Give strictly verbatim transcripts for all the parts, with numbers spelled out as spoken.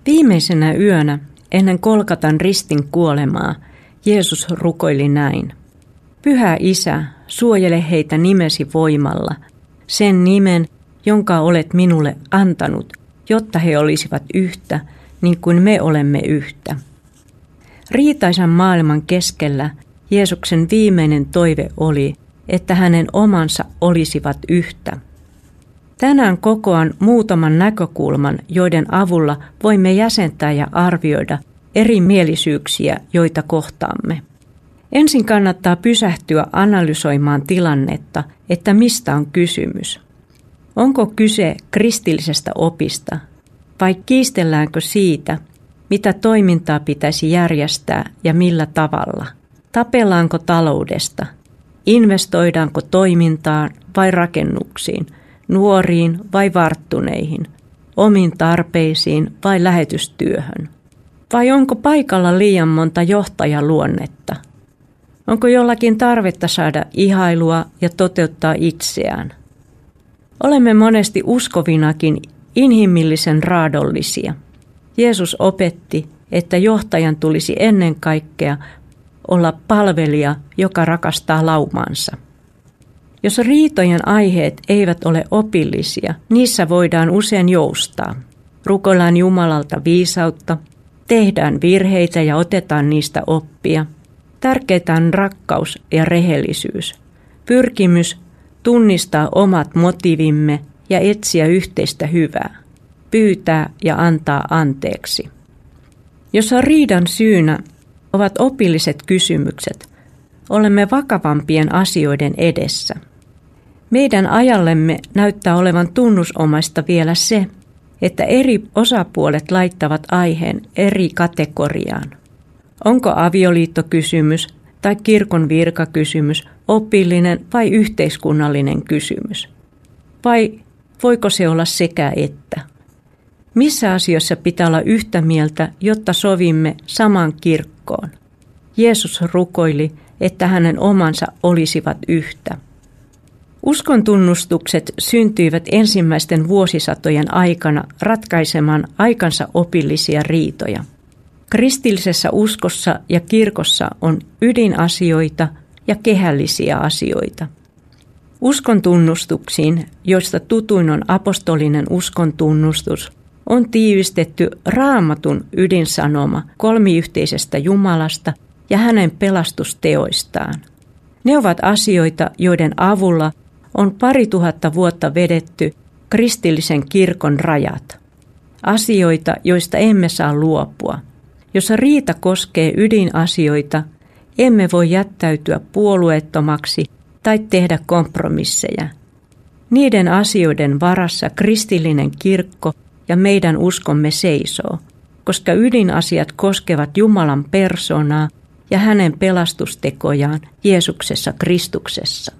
Viimeisenä yönä ennen Golgatan ristin kuolemaa Jeesus rukoili näin. Pyhä Isä, suojele heitä nimesi voimalla, sen nimen, jonka olet minulle antanut, jotta he olisivat yhtä, niin kuin me olemme yhtä. Riitaisan maailman keskellä Jeesuksen viimeinen toive oli, että hänen omansa olisivat yhtä. Tänään kokoan muutaman näkökulman, joiden avulla voimme jäsentää ja arvioida eri mielisyyksiä, joita kohtaamme. Ensin kannattaa pysähtyä analysoimaan tilannetta, että mistä on kysymys. Onko kyse kristillisestä opista vai kiistelläänkö siitä, mitä toimintaa pitäisi järjestää ja millä tavalla? Tapellaanko taloudesta? Investoidaanko toimintaan vai rakennuksiin? Nuoriin vai varttuneihin? Omiin tarpeisiin vai lähetystyöhön? Vai onko paikalla liian monta johtajaluonnetta? Onko jollakin tarvetta saada ihailua ja toteuttaa itseään? Olemme monesti uskovinakin inhimillisen raadollisia. Jeesus opetti, että johtajan tulisi ennen kaikkea olla palvelija, joka rakastaa laumaansa. Jos riitojen aiheet eivät ole opillisia, niissä voidaan usein joustaa. Rukoillaan Jumalalta viisautta, tehdään virheitä ja otetaan niistä oppia. Tärkeää on rakkaus ja rehellisyys. Pyrkimys tunnistaa omat motiivimme ja etsiä yhteistä hyvää. Pyytää ja antaa anteeksi. Jos riidan syynä ovat opilliset kysymykset, olemme vakavampien asioiden edessä. Meidän ajallemme näyttää olevan tunnusomaista vielä se, että eri osapuolet laittavat aiheen eri kategoriaan. Onko avioliittokysymys tai kirkon virkakysymys opillinen vai yhteiskunnallinen kysymys? Vai voiko se olla sekä että? Missä asioissa pitää olla yhtä mieltä, jotta sovimme samaan kirkkoon? Jeesus rukoili, että hänen omansa olisivat yhtä. Uskontunnustukset syntyivät ensimmäisten vuosisatojen aikana ratkaisemaan aikansa opillisia riitoja. Kristillisessä uskossa ja kirkossa on ydinasioita ja kehällisiä asioita. Uskontunnustuksiin, joista tutuin on apostolinen uskontunnustus, on tiivistetty Raamatun ydinsanoma kolmiyhteisestä Jumalasta ja hänen pelastusteoistaan. Ne ovat asioita, joiden avulla on pari tuhatta vuotta vedetty kristillisen kirkon rajat. Asioita, joista emme saa luopua. Jos riita koskee ydinasioita, emme voi jättäytyä puolueettomaksi tai tehdä kompromisseja. Niiden asioiden varassa kristillinen kirkko ja meidän uskomme seisoo, koska ydinasiat koskevat Jumalan persoonaa ja hänen pelastustekojaan Jeesuksessa Kristuksessa.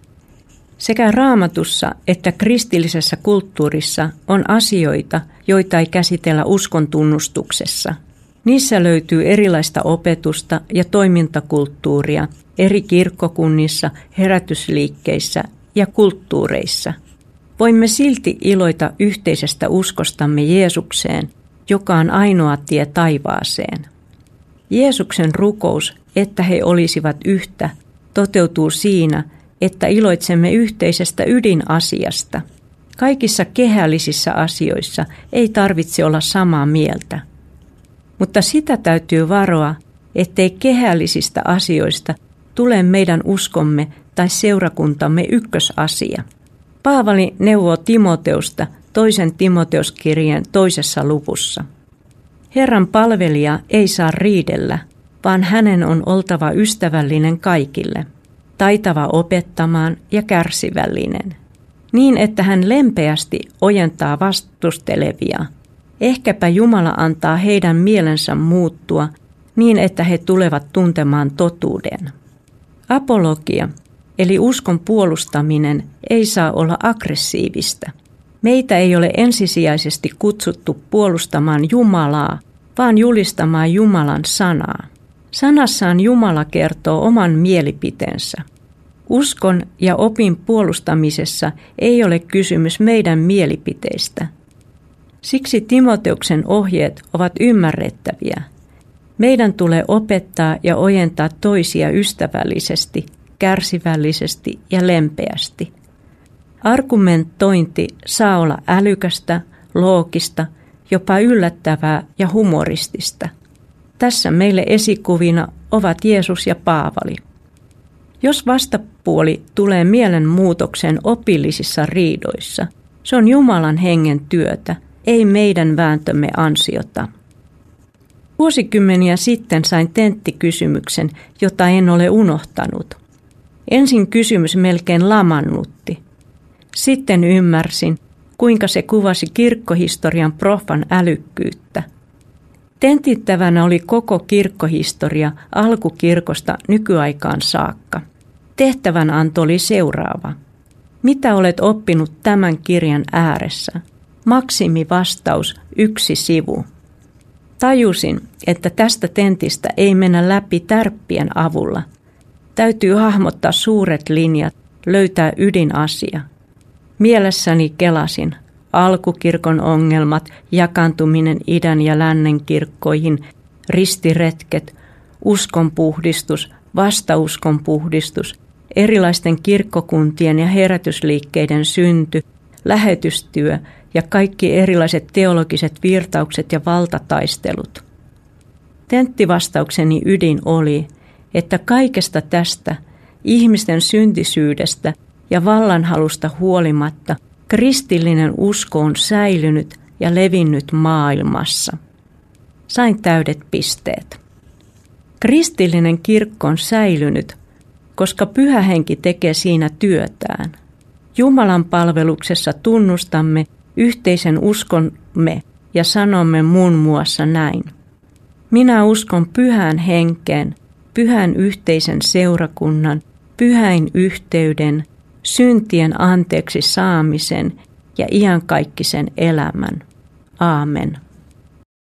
Sekä Raamatussa että kristillisessä kulttuurissa on asioita, joita ei käsitellä uskontunnustuksessa. Niissä löytyy erilaista opetusta ja toimintakulttuuria eri kirkkokunnissa, herätysliikkeissä ja kulttuureissa. Voimme silti iloita yhteisestä uskostamme Jeesukseen, joka on ainoa tie taivaaseen. Jeesuksen rukous, että he olisivat yhtä, toteutuu siinä, että iloitsemme yhteisestä ydinasiasta. Kaikissa kehällisissä asioissa ei tarvitse olla samaa mieltä. Mutta sitä täytyy varoa, ettei kehällisistä asioista tule meidän uskomme tai seurakuntamme ykkösasia. Paavali neuvoo Timoteusta toisen Timoteuskirjeen toisessa luvussa. Herran palvelija ei saa riidellä, vaan hänen on oltava ystävällinen kaikille, taitava opettamaan ja kärsivällinen, niin että hän lempeästi ojentaa vastustelevia. Ehkäpä Jumala antaa heidän mielensä muuttua niin, että he tulevat tuntemaan totuuden. Apologia, eli uskon puolustaminen, ei saa olla aggressiivista. Meitä ei ole ensisijaisesti kutsuttu puolustamaan Jumalaa, vaan julistamaan Jumalan sanaa. Sanassaan Jumala kertoo oman mielipiteensä. Uskon ja opin puolustamisessa ei ole kysymys meidän mielipiteistä. Siksi Timoteuksen ohjeet ovat ymmärrettäviä. Meidän tulee opettaa ja ojentaa toisia ystävällisesti, kärsivällisesti ja lempeästi. Argumentointi saa olla älykästä, loogista, jopa yllättävää ja humoristista. Tässä meille esikuvina ovat Jeesus ja Paavali. Jos vastapuoli tulee mielenmuutoksen opillisissa riidoissa, se on Jumalan hengen työtä, ei meidän vääntömme ansiota. Vuosikymmeniä sitten sain tenttikysymyksen, jota en ole unohtanut. Ensin kysymys melkein lamannutti. Sitten ymmärsin, kuinka se kuvasi kirkkohistorian profan älykkyyttä. Tentittävänä oli koko kirkkohistoria alkukirkosta nykyaikaan saakka. Tehtävänanto oli seuraava. Mitä olet oppinut tämän kirjan ääressä? Maksimivastaus yksi sivu. Tajusin, että tästä tentistä ei mennä läpi tärppien avulla. Täytyy hahmottaa suuret linjat, löytää ydinasia. Mielessäni kelasin alkukirkon ongelmat, jakaantuminen idän ja lännen kirkkoihin, ristiretket, uskonpuhdistus, vastauskonpuhdistus, erilaisten kirkkokuntien ja herätysliikkeiden synty, lähetystyö ja kaikki erilaiset teologiset virtaukset ja valtataistelut. Tenttivastaukseni ydin oli, että kaikesta tästä, ihmisten syntisyydestä ja vallanhalusta huolimatta, kristillinen usko on säilynyt ja levinnyt maailmassa. Sain täydet pisteet. Kristillinen kirkko on säilynyt, koska Pyhä Henki tekee siinä työtään. Jumalan palveluksessa tunnustamme yhteisen uskomme ja sanomme muun muassa näin. Minä uskon Pyhään Henkeen, pyhän yhteisen seurakunnan, pyhäin yhteyden, syntien anteeksi saamisen ja iankaikkisen elämän. Aamen.